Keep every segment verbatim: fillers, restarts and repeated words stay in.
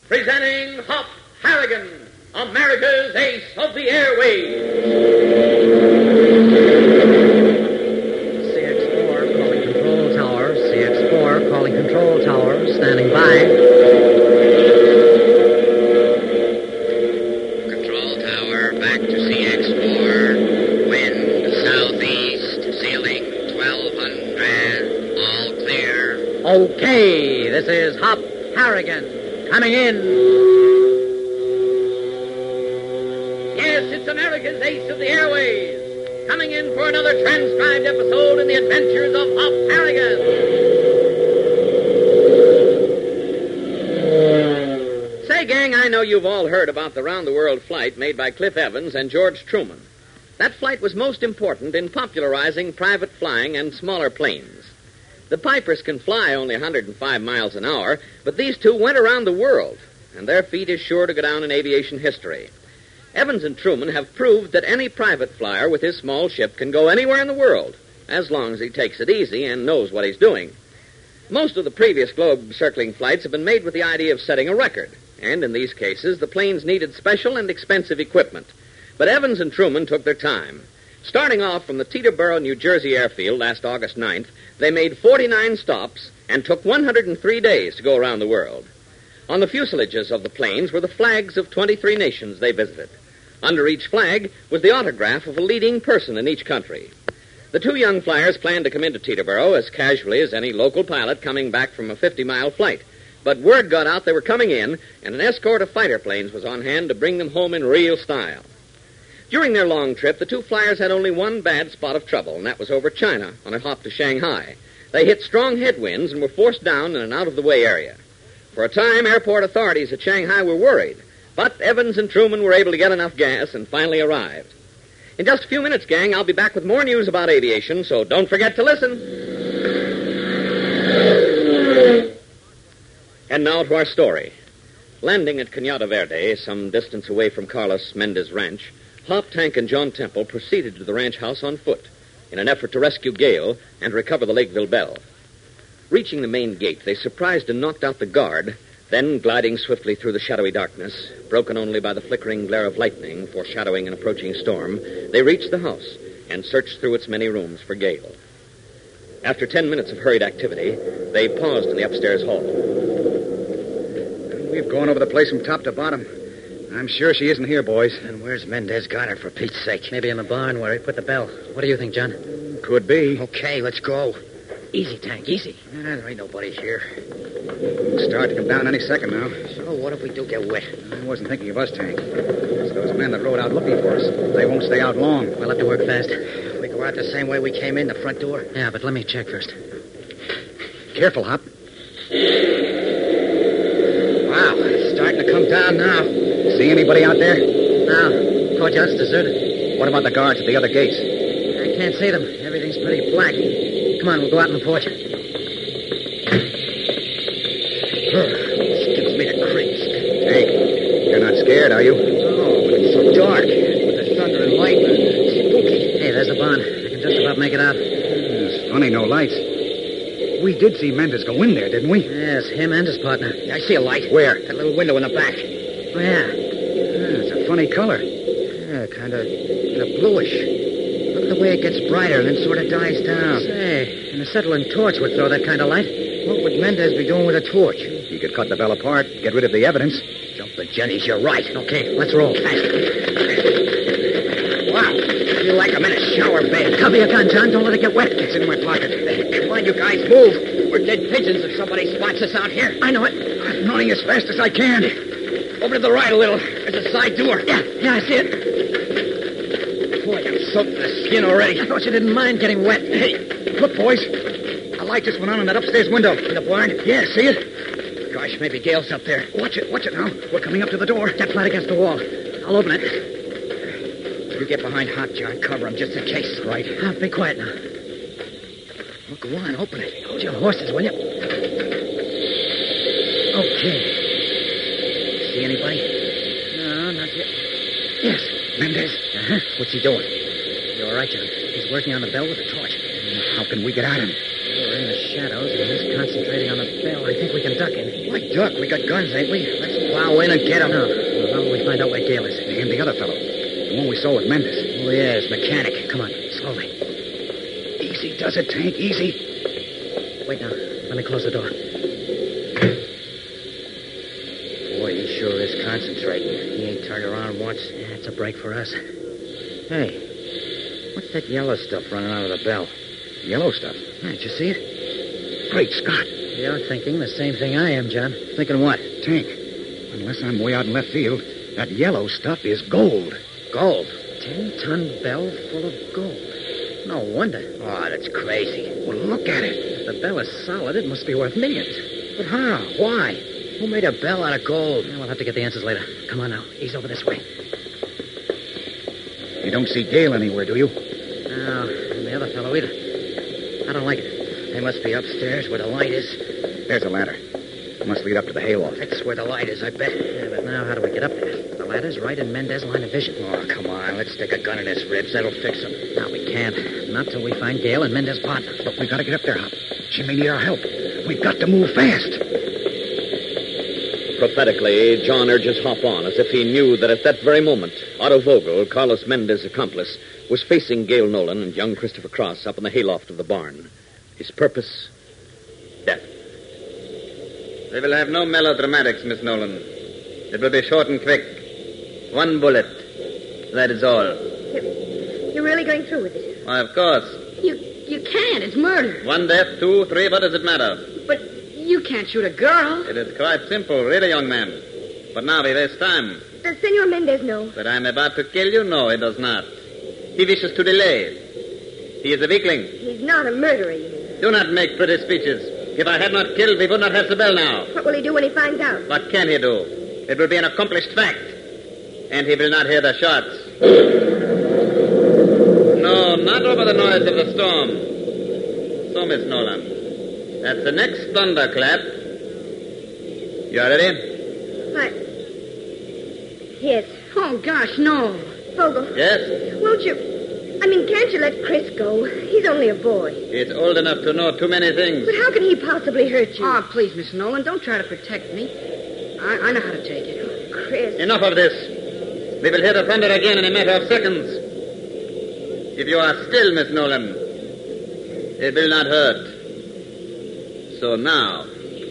Presenting Hop Harrigan, America's Ace of the Airways. C X four calling control tower. C X four calling control tower. Standing by. Control tower, back to C X four. Wind southeast, ceiling twelve hundred. All clear. Okay, this is Hop Harrigan. Coming in. Yes, it's America's Ace of the Airways. Coming in for another transcribed episode in the adventures of Hop Harrigan. Say, gang, I know you've all heard about the round-the-world flight made by Cliff Evans and George Truman. That flight was most important in popularizing private flying and smaller planes. The Pipers can fly only one hundred five miles an hour, but these two went around the world, and their feat is sure to go down in aviation history. Evans and Truman have proved that any private flyer with his small ship can go anywhere in the world, as long as he takes it easy and knows what he's doing. Most of the previous globe-circling flights have been made with the idea of setting a record, and in these cases, the planes needed special and expensive equipment. But Evans and Truman took their time. Starting off from the Teterboro, New Jersey airfield last August ninth, they made forty-nine stops and took one hundred three days to go around the world. On the fuselages of the planes were the flags of twenty-three nations they visited. Under each flag was the autograph of a leading person in each country. The two young flyers planned to come into Teterboro as casually as any local pilot coming back from a fifty-mile flight. But word got out they were coming in, and an escort of fighter planes was on hand to bring them home in real style. During their long trip, the two flyers had only one bad spot of trouble, and that was over China on a hop to Shanghai. They hit strong headwinds and were forced down in an out-of-the-way area. For a time, airport authorities at Shanghai were worried, but Evans and Truman were able to get enough gas and finally arrived. In just a few minutes, gang, I'll be back with more news about aviation, so don't forget to listen. And now to our story. Landing at Cañada Verde, some distance away from Carlos Mendez Ranch, Hop, Tank, and John Temple proceeded to the ranch house on foot in an effort to rescue Gale and recover the Lakeville Belle. Reaching the main gate, they surprised and knocked out the guard, then, gliding swiftly through the shadowy darkness, broken only by the flickering glare of lightning foreshadowing an approaching storm, they reached the house and searched through its many rooms for Gale. After ten minutes of hurried activity, they paused in the upstairs hall. We've gone over the place from top to bottom. I'm sure she isn't here, boys. And where's Mendez got her, for Pete's sake? Maybe in the barn where he put the bell. What do you think, John? Could be. Okay, let's go. Easy, Tank, easy. Ah, there ain't nobody here. It'll start to come down any second now. So what if we do get wet? I wasn't thinking of us, Tank. It's those men that rode out looking for us. They won't stay out long. We'll have to work fast. We go out the same way we came in, the front door? Yeah, but let me check first. Careful, Hop. Wow, it's starting to come down now. See anybody out there? No. Courtyard's deserted. What about the guards at the other gates? I can't see them. Everything's pretty black. Come on, we'll go out on the porch. This gives me the creeps. Tank, you're not scared, are you? No, but it's so dark. With the thunder and lightning. It's spooky. Hey, there's the barn. I can just about make it out. It's funny, no lights. We did see Mendez go in there, didn't we? Yes, him and his partner. I see a light. Where? That little window in the back. Where? Yeah, it's a funny color. Yeah, kind of kind of bluish. Look at the way it gets brighter and then sort of dies down. Say, an acetylene torch would throw that kind of light. What would Mendez be doing with a torch? He could cut the bell apart, get rid of the evidence. Jump the jennies, you're right. Okay, let's roll. Wow, I feel like I'm in a shower bed. Cover your gun, John. Don't let it get wet. It's in my pocket. Come on, you guys, move. We're dead pigeons if somebody spots us out here. I know it. I'm running as fast as I can. Over to the right a little. There's a side door. Yeah, yeah, I see it. Boy, I'm soaked to the skin already. I thought you didn't mind getting wet. Hey, look, boys. A light just went on in that upstairs window. In the barn? Yeah, see it? Gosh, maybe Gale's up there. Watch it, watch it now. We're coming up to the door. Get flat against the wall. I'll open it. You get behind Hot, John. Cover him just in case. Right. Ah, be quiet now. Well, go on, open it. Hold your horses, will you? Okay. See anybody? No, not yet. Yes, Mendez. Uh-huh. What's he doing? You're all right, John. He's working on the bell with a torch. How can we get at him? We're in the shadows, and he's concentrating on the bell. I think we can duck him. Why, Duck? We got guns, ain't we? Let's plow in and get him. No. Well, how will we find out where Gale is? And the other fellow. The one we saw with Mendes. Oh, yeah, his mechanic. Come on, slowly. Easy does it, Tank. Easy. Wait now. Let me close the door. Boy, he sure is concentrating. He ain't turned around once. Yeah, it's a break for us. Hey, what's that yellow stuff running out of the bell? Yellow stuff. Yeah, did you see it? Great Scott. You're thinking the same thing I am, John. Thinking what? Tank. Unless I'm way out in left field, that yellow stuff is gold. Gold? Ten-ton bell full of gold. No wonder. Oh, that's crazy. Well, look at it. If the bell is solid, it must be worth millions. But how? Why? Who made a bell out of gold? Yeah, we'll have to get the answers later. Come on now. Ease over this way. You don't see Gale anywhere, do you? No, and the other fellow either. I don't like it. They must be upstairs where the light is. There's a ladder. It must lead up to the hayloft. That's where the light is, I bet. Yeah, but now how do we get up there? The ladder's right in Mendez' line of vision. Oh, come on. Let's stick a gun in his ribs. That'll fix him. No, we can't. Not till we find Gale and Mendez' partner. But we gotta get up there, Hop. She may need our help. We've got to move fast. Prophetically, John urges Hop on, as if he knew that at that very moment, Otto Vogel, Carlos Mendez' accomplice, was facing Gale Nolan and young Christopher Cross up in the hayloft of the barn. His purpose, death. We will have no melodramatics, Miss Nolan. It will be short and quick. One bullet. That is all. You're, you're really going through with it? Why, of course. You you can't. It's murder. One death, two, three, what does it matter? But you can't shoot a girl. It is quite simple, really, young man. But now we waste time. Does Senor Mendez know? That I'm about to kill you? No, he does not. He wishes to delay. He is a weakling. He's not a murderer, you mean. Do not make pretty speeches. If I had not killed, we would not have the bell now. What will he do when he finds out? What can he do? It will be an accomplished fact. And he will not hear the shots. No, not over the noise of the storm. So, Miss Nolan, at the next thunderclap... You are ready? What? Yes. Oh, gosh, no. Vogel. Yes? Won't you... I mean, can't you let Chris go? He's only a boy. He's old enough to know too many things. But how can he possibly hurt you? Oh, please, Miss Nolan, don't try to protect me. I, I know how to take it. Oh, Chris. Enough of this. We will hear the thunder again in a matter of seconds. If you are still, Miss Nolan, it will not hurt. So now...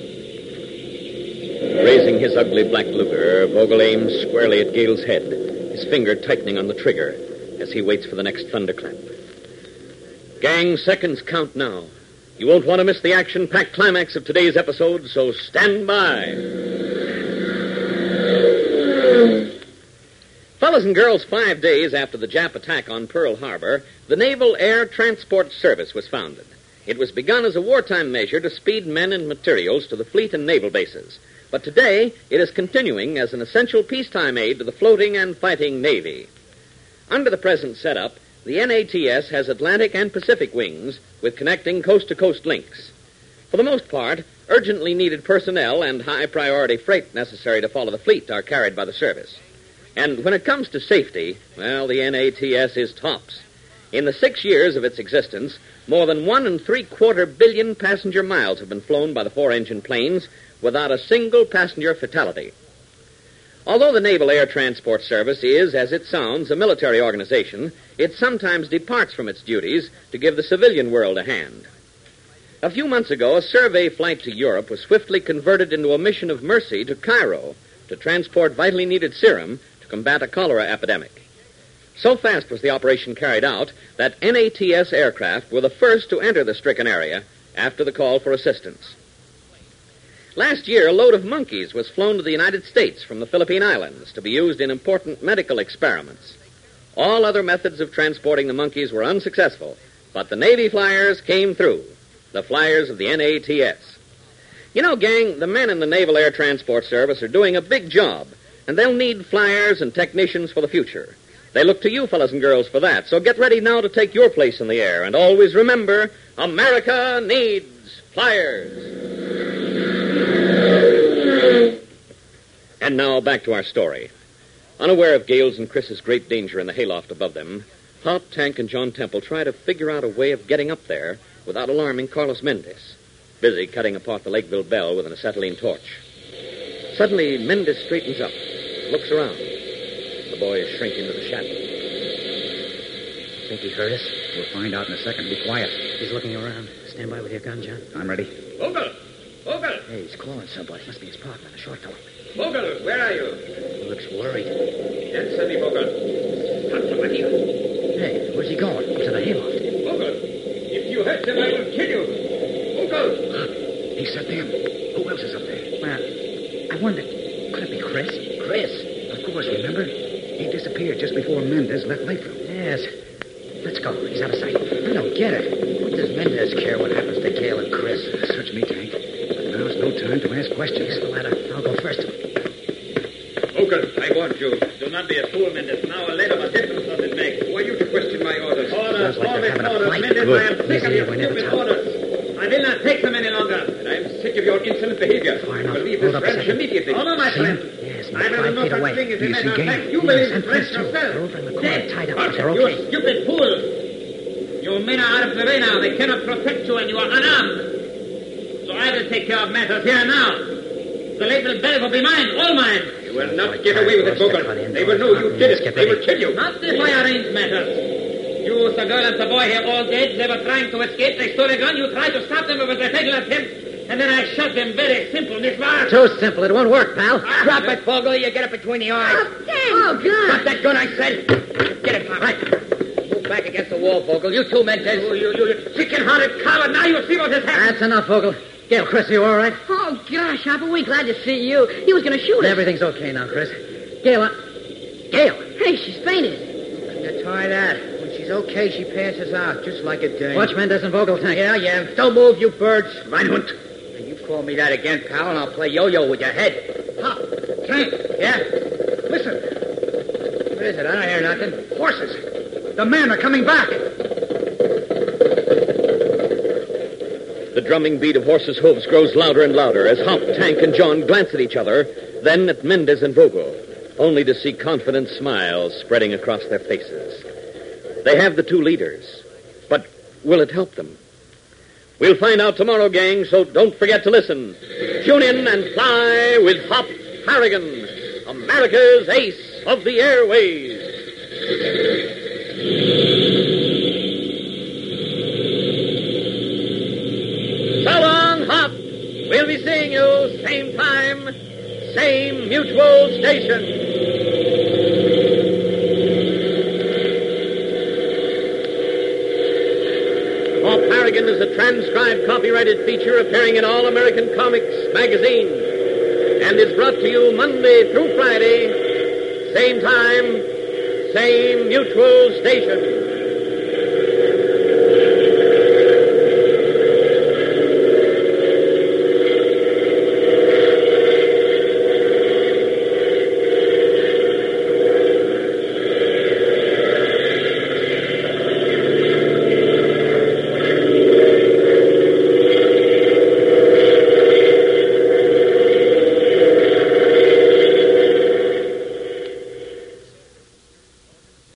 Raising his ugly black Luger, Vogel aims squarely at Gale's head, his finger tightening on the trigger as he waits for the next thunderclap. Gang, seconds count now. You won't want to miss the action-packed climax of today's episode, so stand by. Fellas and girls, five days after the Jap attack on Pearl Harbor, the Naval Air Transport Service was founded. It was begun as a wartime measure to speed men and materials to the fleet and naval bases. But today, it is continuing as an essential peacetime aid to the floating and fighting Navy. Under the present setup, the N A T S has Atlantic and Pacific wings with connecting coast-to-coast links. For the most part, urgently needed personnel and high-priority freight necessary to follow the fleet are carried by the service. And when it comes to safety, well, the N A T S is tops. In the six years of its existence, more than one and three-quarter billion passenger miles have been flown by the four-engine planes without a single passenger fatality. Although the Naval Air Transport Service is, as it sounds, a military organization, it sometimes departs from its duties to give the civilian world a hand. A few months ago, a survey flight to Europe was swiftly converted into a mission of mercy to Cairo to transport vitally needed serum to combat a cholera epidemic. So fast was the operation carried out that N A T S aircraft were the first to enter the stricken area after the call for assistance. Last year, a load of monkeys was flown to the United States from the Philippine Islands to be used in important medical experiments. All other methods of transporting the monkeys were unsuccessful, but the Navy flyers came through, the flyers of the N A T S. You know, gang, the men in the Naval Air Transport Service are doing a big job, and they'll need flyers and technicians for the future. They look to you, fellas and girls, for that, so get ready now to take your place in the air, and always remember, America needs flyers. And now, back to our story. Unaware of Gale's and Chris's great danger in the hayloft above them, Hop, Tank, and John Temple try to figure out a way of getting up there without alarming Carlos Mendez. busy cutting apart the Lakeville Bell with an acetylene torch. Suddenly, Mendez straightens up, looks around. The boy is shrinking to the shadow. Think he heard us? We'll find out in a second. Be quiet. He's looking around. Stand by with your gun, John. I'm ready. Vogel! Vogel! Hey, he's calling somebody. Must be his partner, the short fellow. Vogel, where are you? He looks worried. Answer me, Vogel. Talk to here. Hey, where's he going? To the hayloft. Vogel, if you hurt them, I will kill you. Vogel! He said them. Who else is up there? Well, I wonder, could it be Chris? Chris. Of course, remember? He disappeared just before Mendez left Lakeville. Yes. Let's go. He's out of sight. I don't get it. What does Mendez care what happens to Gail and Chris? Search me, Tank. But now's no time to ask questions. Here's the ladder. I'll go first. Vogel, I warned you. Do not be a fool, Mendez. Now or later, what difference does it make? Who are you to question my orders? Orders, Sounds like always they're having a orders. fight. Mendez, Good. I am sick of Easy, your we never stupid tell. orders. I will not take them any longer. And I am sick of your insolent behavior. Fine, You I'll will leave hold this up a ranch second. immediately. Oh, no, my See friend. him? Yes, I will five do no feet such away. thing as Do a you matter see of Gail? fact. You Yes, believe and this ranch Chris, too. yourself. They're over in the corner, Dead. tied up, What? but they're You okay. stupid fool. You men are out of the way now. They cannot protect you and you are unarmed. So I will take care of matters here and now. The Lakeville Bell will be mine, all mine. You will not get away with it, Vogel. They will know you did it. They will kill you. Not if I arrange matters. You, the girl, and the boy here all dead. They were trying to escape. They stole a gun. You tried to stop them. It was a fatal attempt. And then I shot them. Very simple, Miss Marsh. Too simple. It won't work, pal. Ah, Drop it, Vogel. You get it between the eyes. Oh, thanks. Oh, God. Drop that gun, I said. Get it, pal. Right. Move back against the wall, Vogel. You too, Mendez. You, you, you chicken-hearted coward. Now you see what has happened. That's enough, Vogel. Gail, Chris, are you all right? Oh, gosh, Hopper, we glad to see you. He was going to shoot us. Everything's okay now, Chris. Gail, uh... Gail! Hey, she's fainted. You try that. When she's okay, she passes out, just like a dame. Watch Mendez and Vogel, Tank. Yeah, yeah. Don't move, you birds. Reinhund. You call me that again, pal, and I'll play yo-yo with your head. Pop. Tank. Yeah? Listen. What is it? I don't hear nothing. Horses. The men are coming back. The drumming beat of horses' hooves grows louder and louder as Hop, Tank, and John glance at each other, then at Mendez and Vogel, only to see confident smiles spreading across their faces. They have the two leaders, but will it help them? We'll find out tomorrow, gang, so don't forget to listen. Tune in and fly with Hop Harrigan, America's ace of the airways. So long, Hop. We'll be seeing you same time, same mutual station. Hop Harrigan is a transcribed copyrighted feature appearing in All American Comics magazine and is brought to you Monday through Friday, same time, same mutual station.